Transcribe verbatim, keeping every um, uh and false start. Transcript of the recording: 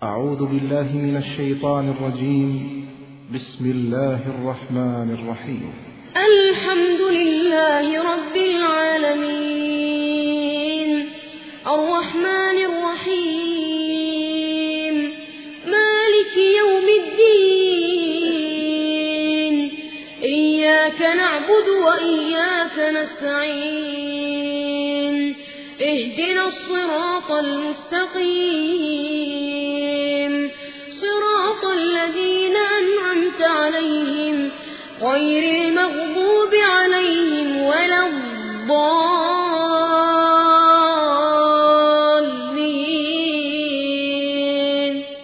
أعوذ بالله من الشيطان الرجيم. بسم الله الرحمن الرحيم. الحمد لله رب العالمين، الرحمن الرحيم، مالك يوم الدين، إياك نعبد وإياك نستعين، اهدنا الصراط المستقيم، صراط الذين أنعمت عليهم غير المغضوب عليهم ولا الضالين.